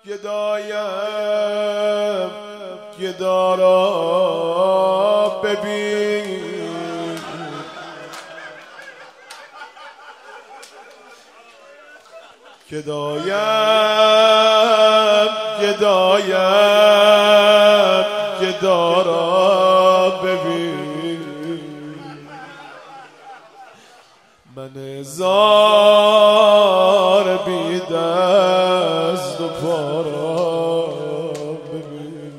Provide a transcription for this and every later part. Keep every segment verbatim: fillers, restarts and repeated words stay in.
گدایم گدا را ببین، گدایم گدایم گدا را ببین، من زار بی دست و پا را ببین.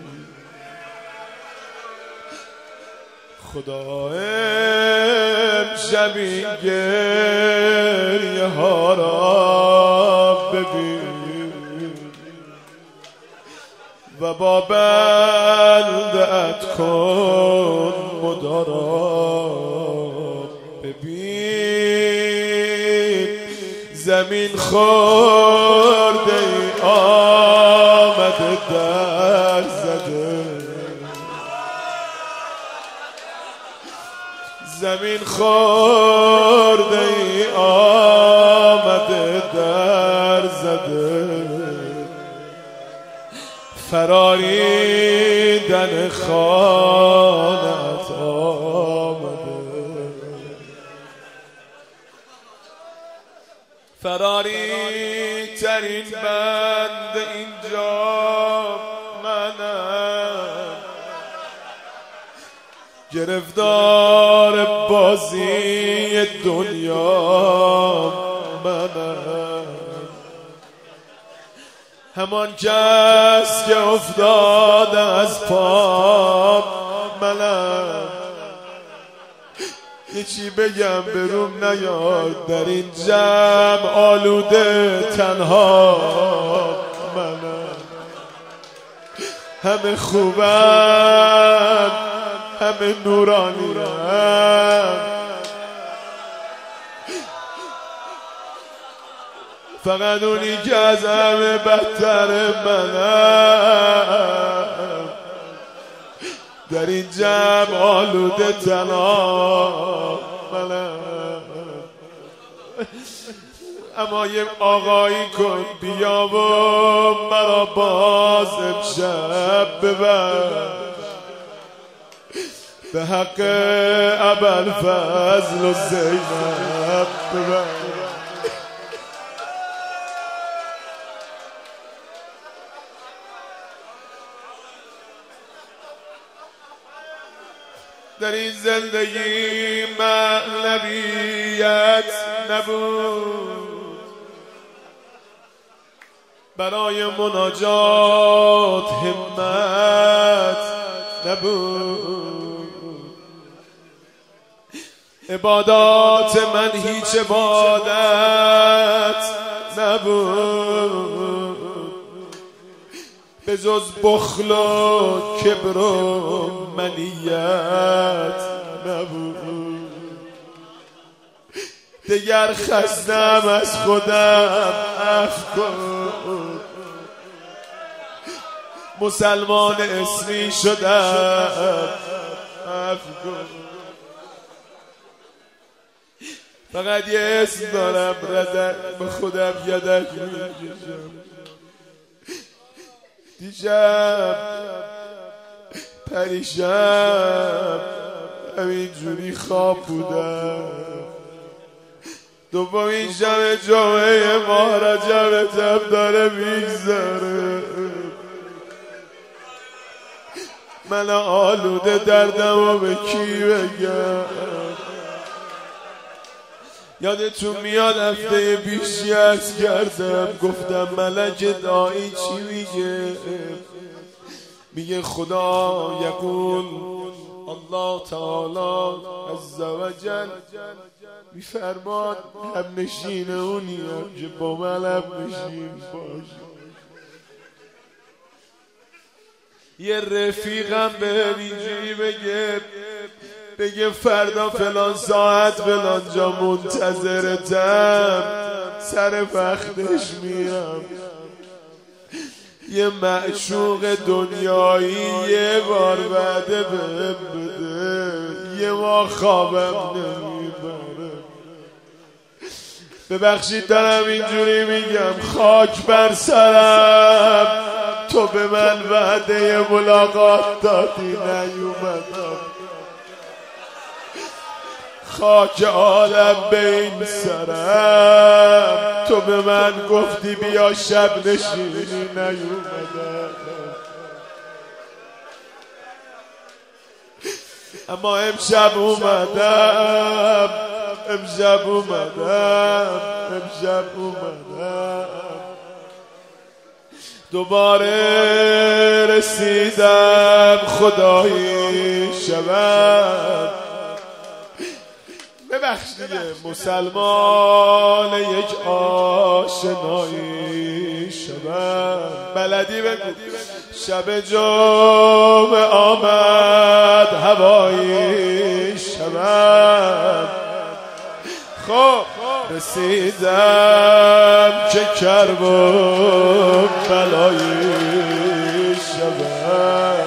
خدا امشب این گریه ها را ببین و با بندت کن مدارا ببین. زمین خورده ای آمده در زده، زمین خورده ای آمده در زده، فراریدن خانت آمده، فراری ترین بند اینجا منم، گرفتار بازی دنیا منم، همان کس که افتاد از پا منم. یه چی بگم بروم نیاد، در این جمع آلوده تنها منم. همه خوبن همه نورانیم، فقط اونی که از همه بدتر منم. در این جمع آلوده تنها منم. اما یه آقایی کن بیا و مرا باز امشب ببر، به حق ابوالفضل و زینب ببر. در این زندگی معنویت نبود، برای مناجات همت نبود، عبادات من هیچ عبادت نبود، به جز بخل و کبر و منیت نبود. دگر خستم از خودم عفو کن، مسلمان اسمی شدم عفو کن. فقط یه اسم دارم ردک به خودم یدک میکشم. دیشب پریشب همینجوری خواب بودم، دومین شب جمعه ماه رجبتم داره میگذره، من آلوده دردم و به کی بگم؟ یادتون میاد هفته پیشی عرض کردم گفتم ملک دایی چی میگه؟ میگه خدا یقول الله تعالی عز و جل میفرماد هم نشین اونی هم که با من هم نشین باشه. یه رفیقم به اینجوری بگه بگه فردا فلان ساعت فلان جا منتظرتم، سر وقتش میام. یه معشوق دنیایی یه بار وعده بهم بده، یه ما خوابم نمیبره. ببخشید دارم اینجوری میگم، خاک بر سرم، تو به من وعده ملاقات دادی نیومدم، خاک عالم به این سرم، تو به من گفتی بیا شب نشینی نیومدم، اما امشب اومدم، امشب اومدم، امشب اومدم، دوباره رسیدم خدایی شبم. ببخش دیگه مسلمان یک آشنایی شبم، بلدی بگو. شب جمعه آمد هوایی شبم، خب رسیدم که کرب و بلایی شبم،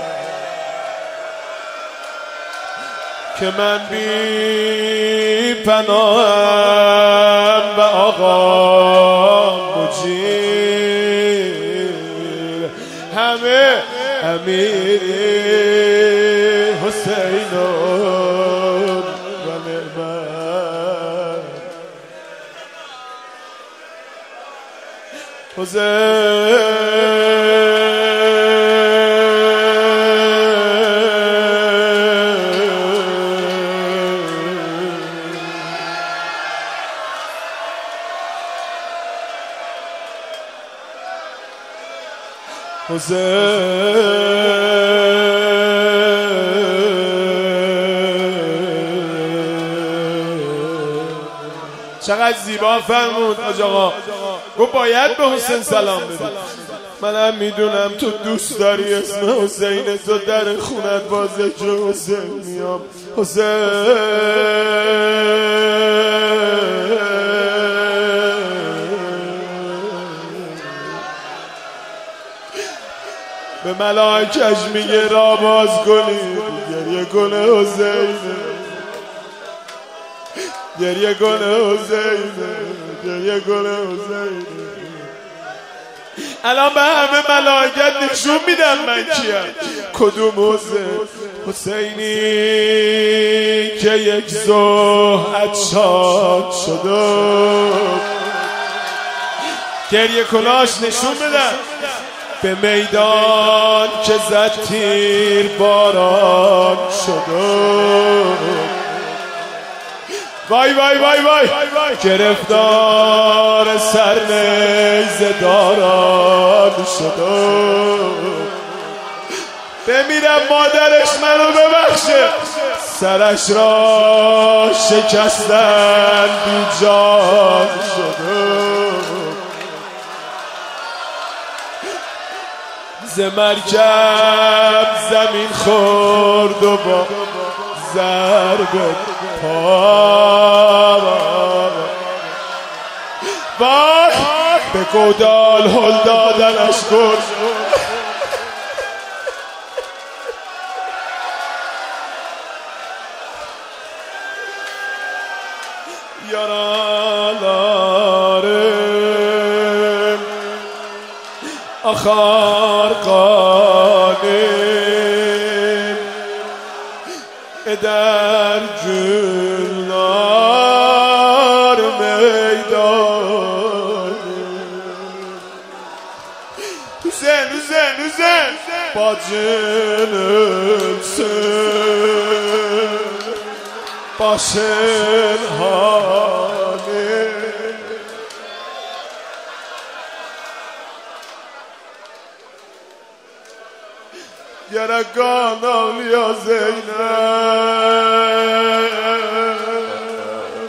که من بی پناهم و آقا مجیر همه امیری حسین و نعمت حسین. چقدر زیبا فرمود حاج آقا، گفت باید به حسین سلام بدی. منم میدونم تو دوست داری اسم حسین تو در خونت با ذکر حسین میام. حسین به ملائکش میگه را باز کنید، گریه کنه حسین، گریه کنه حسین، گریه کنه حسین. الان به همه ملائکت نشون میدم من کیم، کدوم حسین؟ حسینی که یک ضحت شاد شده، گریه کناش نشون بدم. به میدان که زد تیر باران شده، وای وای وای وای گرفتار سر نیزه داران شده. بمیرم مادرش منو ببخشه، سرش را شکستن بی جان شده. ز مرکب زمین خورد و با ضرب پا وای به گودال هل دادنش گرد. یارالارم آخر قانیم در جلار میدان. حسین حسین حسین با جنسن با شنهانه گرگان اولیا زینب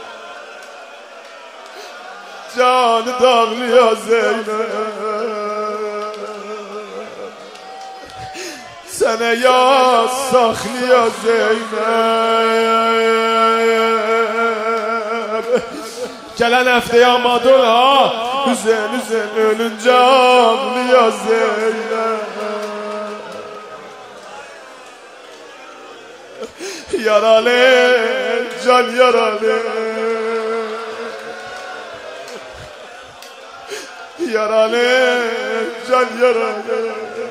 جان داغلیا زینب سنه یا ساخلیا زینب گلن هفته یا مادول ها حسین حسین ölün canlıya Zeynep yaralı can yaralı yaralı, can yaralı.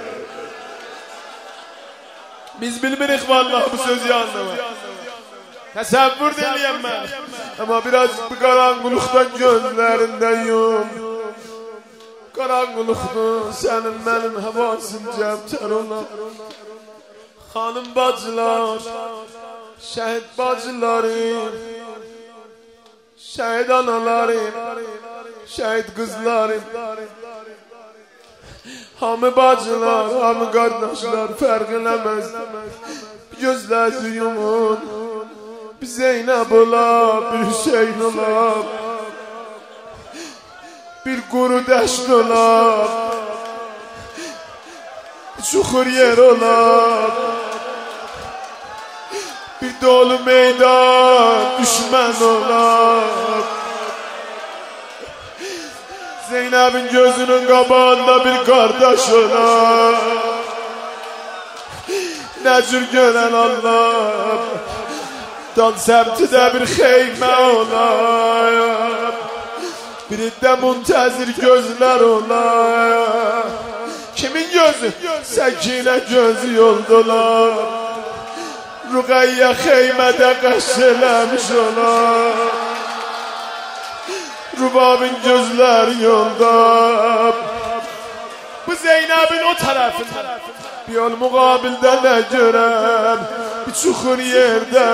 Biz bilmirik vallahi bu sözü anlamak. Təsəvvür deliyəm mən. Ama biraz bu karanlıktan gözlerinden yum. Karanlıktan senin benim havasım cəbtər olan. Hanım bacılar, şəhid bacılarım, şəhid analarım, şəhid kızlarım. Hamı bacılar, hamı kardeşler fark eləməz. Gözləri yumun, bir Zeynep ola, bir Hüseyin ola, bir kuru dəşt ola, bir çukur yer ola, bir dolu meydan düşman ola. Zeynep'in gözünün qabağında bir kardeş ola. Necür gören Allah, dan semtide bir xeymə ola. Birinde müntəzir gözler ola. Kimin gözü? Səkinə gözü yolda ola. Rüqayyə xeymədə qəş eləmiş ola. Rubabın gözleri yolda. Bu Zeynep'in o tarafında. Bir yol mukabilde ne görem, bir çukur yerde,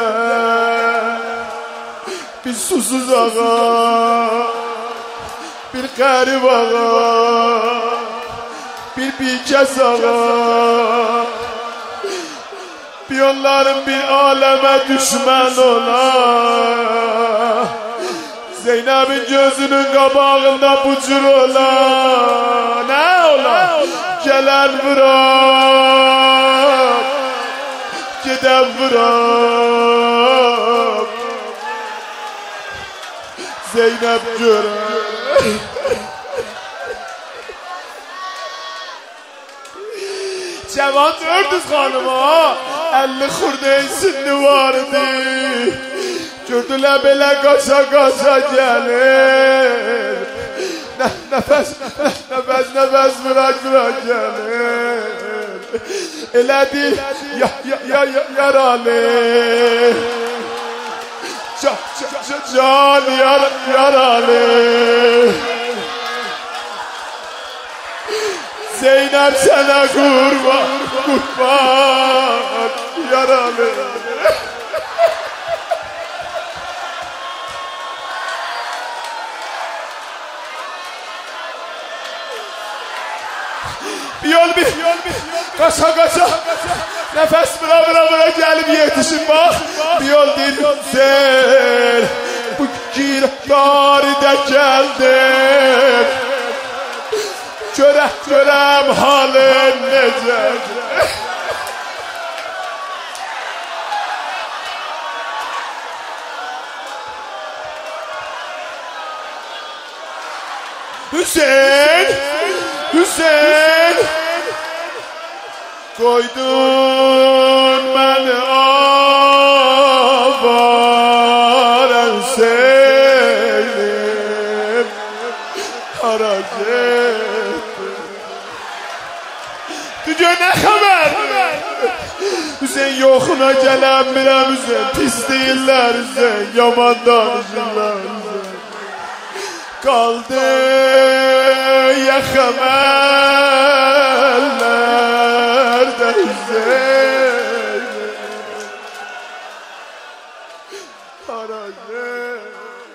bir susuz ağa, bir garip ağa, bir bikes ağa. Bir yolların bir aleme düşman ola. Zeynep'in gözünün qabağında bucur ola. Ne ola? Gelen bırak, giden bırak. Zeynep görer. Cevan dördüz hanıma, elli xurda sinni vardı. Gördüler belə qaça qaça gelir. Nefes, nefes, nefes bırak bırak gelir. Elədi ya, ya, ya, ya, yaralı. Can, can, can yar, yaralı. Zeynep sana kurban, kurban yaralı. Bir yol bir, kaça kaça, nefes bıra bıra bıra gelip yetişin bak. Bir yol değil, sen bu girdaride geldin. Göre, görem halin nece. Hüseyin, Hüseyin, koydun beni avaren seylim, harac ettin. Düce ne haber? Hüseyin yokuna gelen birem Hüseyin, pis değiller Hüseyin, yaman danışırlar Hüseyin. Kaldı yakamerlerde Hüseyin, harac ettin.